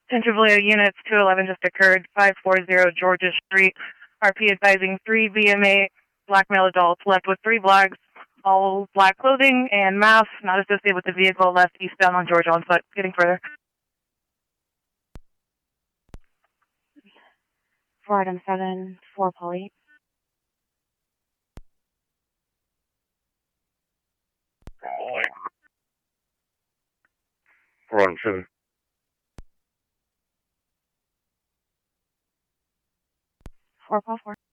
Centralia units 211 just occurred, 540 Georgia Street. RP advising 3 VMA black male adults left with 3 blacks, all black clothing and masks, not associated with the vehicle, left eastbound on Georgia on foot. Getting further. 4 item 7, 4 poly. Four item 7. 4 4 4.